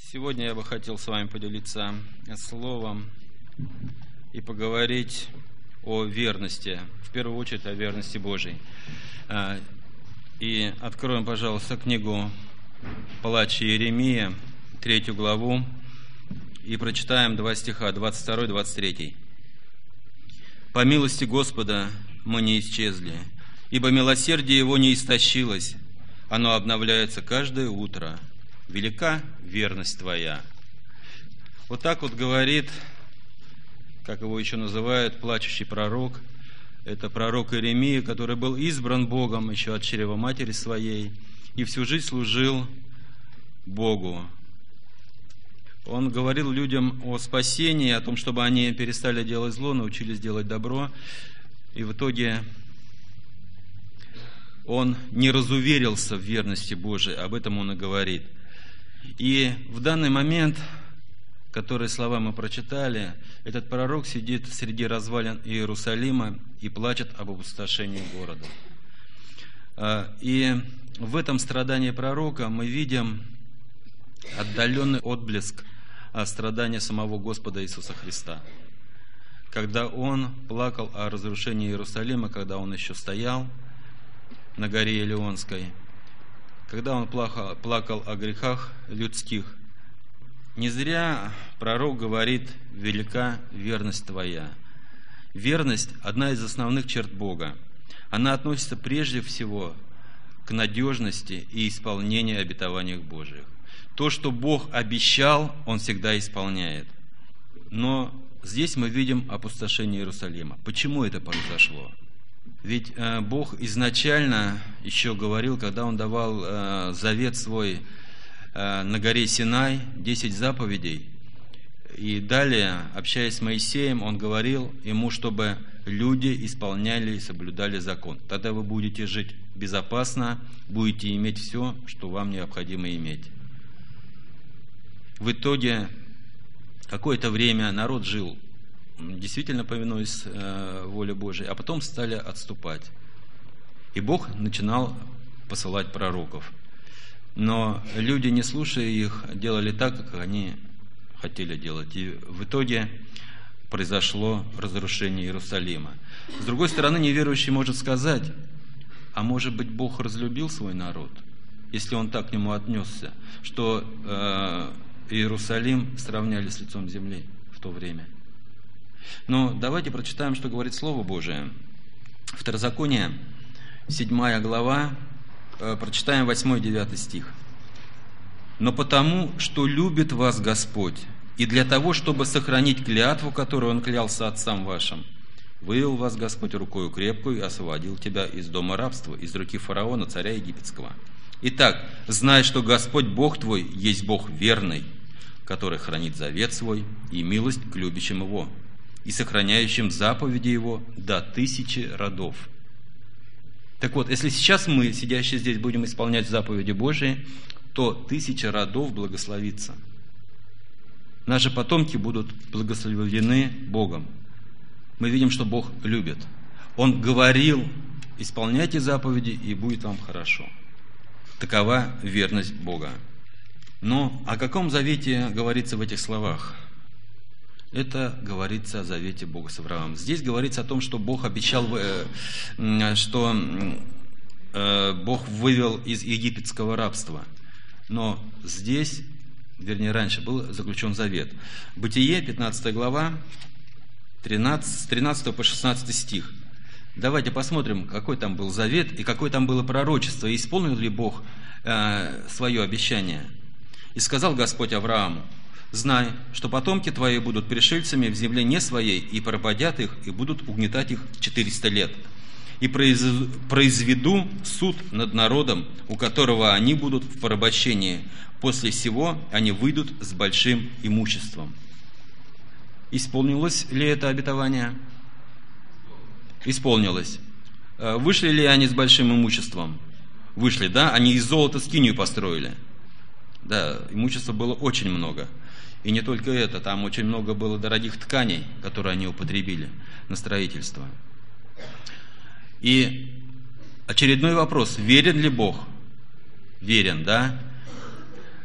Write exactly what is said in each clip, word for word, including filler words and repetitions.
Сегодня я бы хотел с вами поделиться словом и поговорить о верности, в первую очередь о верности Божией. И откроем, пожалуйста, книгу Плач Иеремия, третью главу, и прочитаем два стиха, двадцать второй, двадцать третий. «По милости Господа мы не исчезли, ибо милосердие Его не истощилось, оно обновляется каждое утро. Велика верность Твоя». Вот так вот говорит, как его еще называют, плачущий пророк. Это пророк Иеремия, который был избран Богом еще от чрева матери своей и всю жизнь служил Богу. Он говорил людям о спасении, о том, чтобы они перестали делать зло, научились делать добро. И в итоге он не разуверился в верности Божией, об этом он и говорит. И в данный момент, которые слова мы прочитали, этот пророк сидит среди развалин Иерусалима и плачет об опустошении города. И в этом страдании пророка мы видим отдаленный отблеск страдания самого Господа Иисуса Христа. Когда Он плакал о разрушении Иерусалима, когда Он еще стоял на горе Илионской, когда Он плакал, плакал о грехах людских. Не зря пророк говорит: «Велика верность Твоя». Верность – одна из основных черт Бога. Она относится прежде всего к надежности и исполнению обетований Божьих. То, что Бог обещал, Он всегда исполняет. Но здесь мы видим опустошение Иерусалима. Почему это произошло? Ведь э, Бог изначально еще говорил, когда Он давал э, завет свой э, на горе Синай, десять заповедей, и далее, общаясь с Моисеем, Он говорил ему, чтобы люди исполняли и соблюдали закон. Тогда вы будете жить безопасно, будете иметь все, что вам необходимо иметь. В итоге, какое-то время народ жил, действительно повинуясь э, воле Божией, а потом стали отступать. И Бог начинал посылать пророков. Но люди, не слушая их, делали так, как они хотели делать. И в итоге произошло разрушение Иерусалима. С другой стороны, неверующий может сказать: а может быть, Бог разлюбил свой народ, если Он так к нему отнесся, что э, Иерусалим сравняли с лицом земли в то время. Но давайте прочитаем, что говорит Слово Божие. Второзаконие, седьмая глава, прочитаем восьмой-девятый стих. «Но потому, что любит вас Господь, и для того, чтобы сохранить клятву, которую Он клялся отцам вашим, вывел вас Господь рукою крепкую и освободил тебя из дома рабства, из руки фараона, царя египетского. Итак, знай, что Господь Бог твой есть Бог верный, который хранит завет свой и милость к любящим Его, и сохраняющим заповеди Его до тысячи родов». Так вот, если сейчас мы, сидящие здесь, будем исполнять заповеди Божии, то тысяча родов благословится. Наши потомки будут благословлены Богом. Мы видим, что Бог любит. Он говорил: исполняйте заповеди, и будет вам хорошо. Такова верность Бога. Но о каком завете говорится в этих словах? Это говорится о завете Бога с Авраамом. Здесь говорится о том, что Бог обещал, что Бог вывел из египетского рабства. Но здесь, вернее, раньше был заключен завет. Бытие, пятнадцатая глава, тринадцать, с тринадцатого по шестнадцатый стих. Давайте посмотрим, какой там был завет и какое там было пророчество, и исполнил ли Бог э, свое обещание. «И сказал Господь Аврааму: знай, что потомки твои будут пришельцами в земле не своей, и порабодят их, и будут угнетать их четыреста лет. И произведу суд над народом, у которого они будут в порабощении. После сего они выйдут с большим имуществом». Исполнилось ли это обетование? Исполнилось. Вышли ли они с большим имуществом? Вышли, да? Они из золота скинию построили. Да, имущества было очень много. И не только это, там очень много было дорогих тканей, которые они употребили на строительство. И очередной вопрос: верен ли Бог? Верен, да?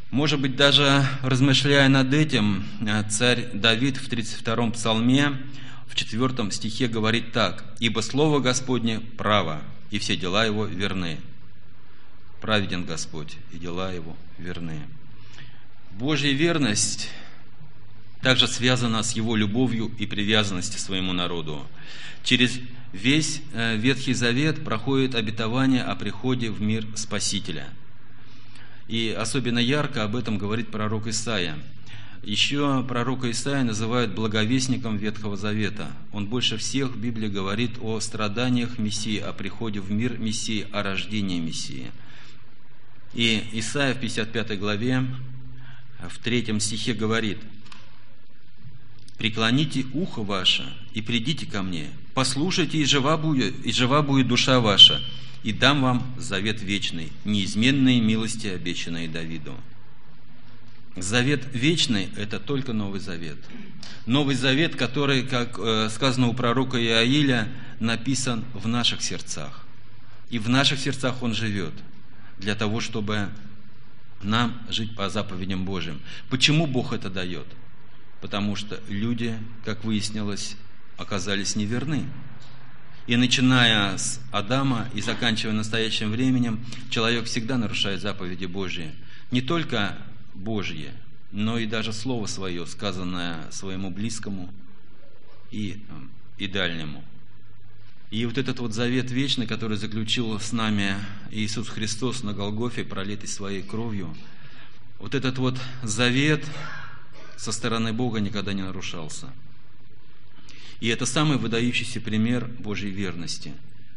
Может быть, даже размышляя над этим, царь Давид в тридцать втором псалме, в четвертом стихе говорит так: «Ибо слово Господне право, и все дела его верны». Праведен Господь, и дела его верны. Божья верность также связана с Его любовью и привязанностью к своему народу. Через весь Ветхий Завет проходит обетование о приходе в мир Спасителя. И особенно ярко об этом говорит пророк Исаия. Еще пророка Исаия называют благовестником Ветхого Завета. Он больше всех в Библии говорит о страданиях Мессии, о приходе в мир Мессии, о рождении Мессии. И Исаия в пятьдесят пятой главе, в третьем стихе говорит: «Преклоните ухо ваше и придите ко мне, послушайте, и жива будет, и жива будет душа ваша, и дам вам завет вечный, неизменные милости, обещанные Давиду». Завет вечный – это только Новый Завет. Новый Завет, который, как сказано у пророка Иаиля, написан в наших сердцах. И в наших сердцах он живет, для того, чтобы нам жить по заповедям Божьим. Почему Бог это дает? Потому что люди, как выяснилось, оказались неверны. И начиная с Адама и заканчивая настоящим временем, человек всегда нарушает заповеди Божьи. Не только Божьи, но и даже Слово Свое, сказанное своему близкому и, и дальнему. И вот этот вот завет вечный, который заключил с нами Иисус Христос на Голгофе, пролитый своей кровью, вот этот вот завет со стороны Бога никогда не нарушался. И это самый выдающийся пример Божьей верности.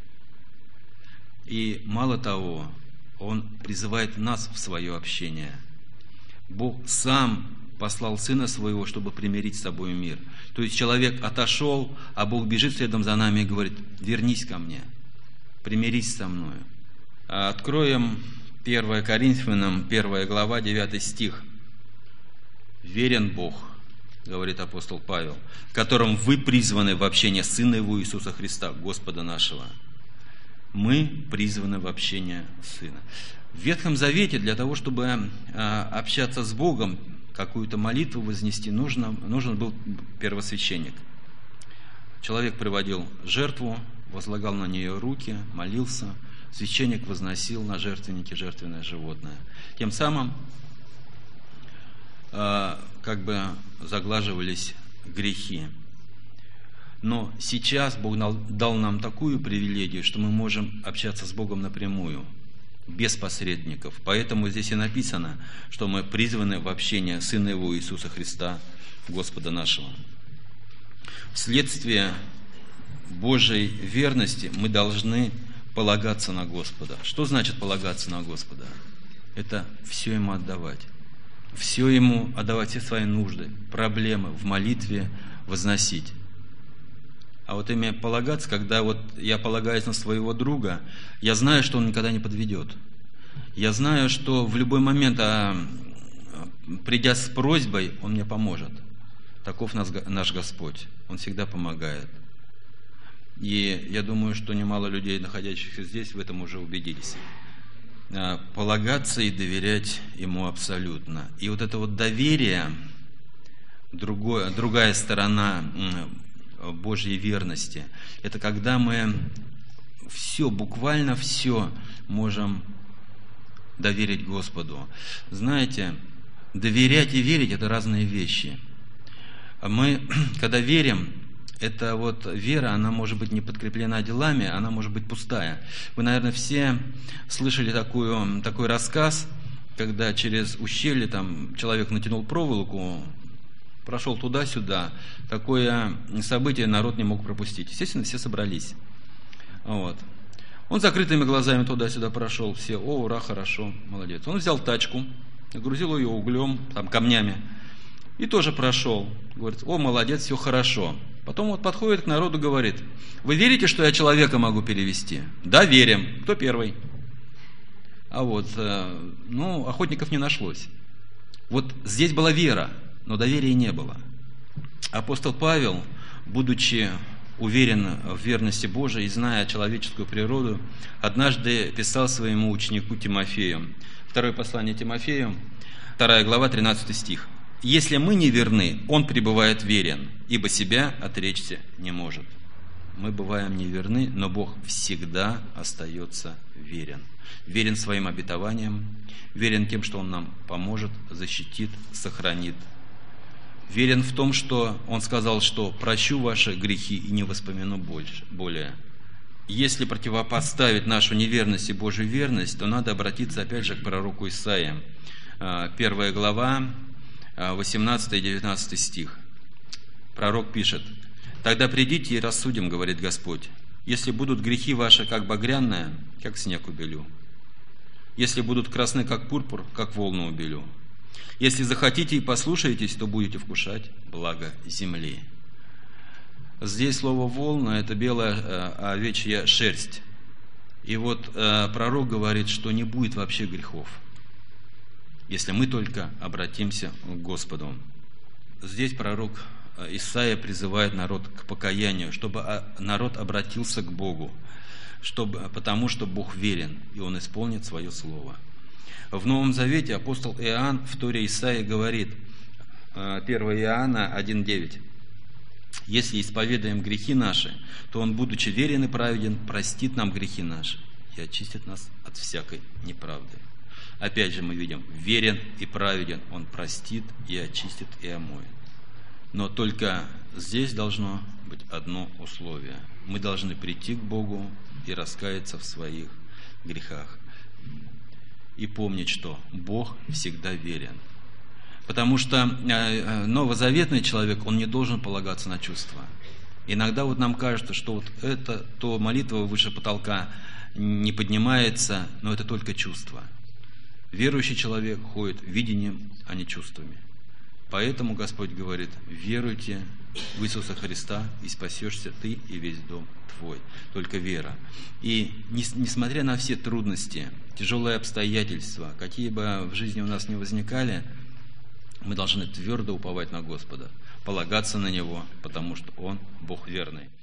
И мало того, Он призывает нас в свое общение. Бог сам послал Сына Своего, чтобы примирить с собой мир. То есть человек отошел, а Бог бежит следом за нами и говорит: вернись ко мне, примирись со мною. Откроем первое Коринфянам, первая глава, девятый стих. «Верен Бог, — говорит апостол Павел, — в котором вы призваны в общение Сына Его Иисуса Христа, Господа нашего». Мы призваны в общение Сына. В Ветхом Завете для того, чтобы общаться с Богом, какую-то молитву вознести, нужно, нужен был первосвященник. Человек приводил жертву, возлагал на нее руки, молился, священник возносил на жертвеннике жертвенное животное. Тем самым как бы заглаживались грехи. Но сейчас Бог дал нам такую привилегию, что мы можем общаться с Богом напрямую, без посредников. Поэтому здесь и написано, что мы призваны в общение Сына Его Иисуса Христа, Господа нашего. Вследствие Божьей верности мы должны полагаться на Господа. Что значит полагаться на Господа? Это все Ему отдавать. Все Ему отдавать, все свои нужды, проблемы в молитве возносить. А вот именно полагаться, когда вот я полагаюсь на своего друга, я знаю, что он никогда не подведет. Я знаю, что в любой момент, а, придя с просьбой, он мне поможет. Таков наш, наш Господь. Он всегда помогает. И я думаю, что немало людей, находящихся здесь, в этом уже убедились. Полагаться и доверять Ему абсолютно. И вот это вот доверие, другое, другая сторона Божьей верности, это когда мы все, буквально все можем доверить Господу. Знаете, доверять и верить – это разные вещи. Мы, когда верим, это вот вера, она может быть не подкреплена делами, она может быть пустая. Вы, наверное, все слышали такую, такой рассказ, когда через ущелье там человек натянул проволоку, прошел туда-сюда. Такое событие народ не мог пропустить. Естественно, все собрались. Вот. Он с закрытыми глазами туда-сюда прошел. Все: о, ура, хорошо, молодец. Он взял тачку, нагрузил ее углем, там, камнями, и тоже прошел. Говорит: о, молодец, все хорошо. Потом вот подходит к народу, говорит: вы верите, что я человека могу перевести? Да, верим. Кто первый? А вот, ну, охотников не нашлось. Вот здесь была вера, но доверия не было. Апостол Павел, будучи уверен в верности Божией и зная человеческую природу, однажды писал своему ученику Тимофею. Второе послание Тимофею, вторая глава, тринадцатый стих. «Если мы не верны, Он пребывает верен, ибо себя отречься не может». Мы бываем неверны, но Бог всегда остается верен. Верен своим обетованиям, верен тем, что Он нам поможет, защитит, сохранит. Верен в том, что Он сказал, что «прощу ваши грехи и не воспомяну больше, более». Если противопоставить нашу неверность и Божью верность, то надо обратиться опять же к пророку Исаии. Первая глава, восемнадцатый и девятнадцатый стих. Пророк пишет: «Тогда придите и рассудим, говорит Господь, если будут грехи ваши, как багряное, как снег убелю. Если будут красны, как пурпур, как волну убелю. Если захотите и послушаетесь, то будете вкушать благо земли». Здесь слово «волна» – это белая овечья шерсть. И вот пророк говорит, что не будет вообще грехов, если мы только обратимся к Господу. Здесь пророк Исаия призывает народ к покаянию, чтобы народ обратился к Богу, чтобы, потому что Бог верен, и Он исполнит свое слово. В Новом Завете апостол Иоанн в Торе Исаии говорит, первое Иоанна один девять: «Если исповедаем грехи наши, то Он, будучи верен и праведен, простит нам грехи наши и очистит нас от всякой неправды». Опять же мы видим, верен и праведен, Он простит и очистит и омоет. Но только здесь должно быть одно условие. Мы должны прийти к Богу и раскаяться в своих грехах. И помнить, что Бог всегда верен. Потому что новозаветный человек, он не должен полагаться на чувства. Иногда вот нам кажется, что вот это, то молитва выше потолка не поднимается, но это только чувство. Верующий человек ходит видением, а не чувствами. Поэтому Господь говорит: веруйте в Иисуса Христа, и спасешься ты и весь дом твой. Только вера. И несмотря на все трудности, тяжелые обстоятельства, какие бы в жизни у нас ни возникали, мы должны твердо уповать на Господа, полагаться на Него, потому что Он Бог верный.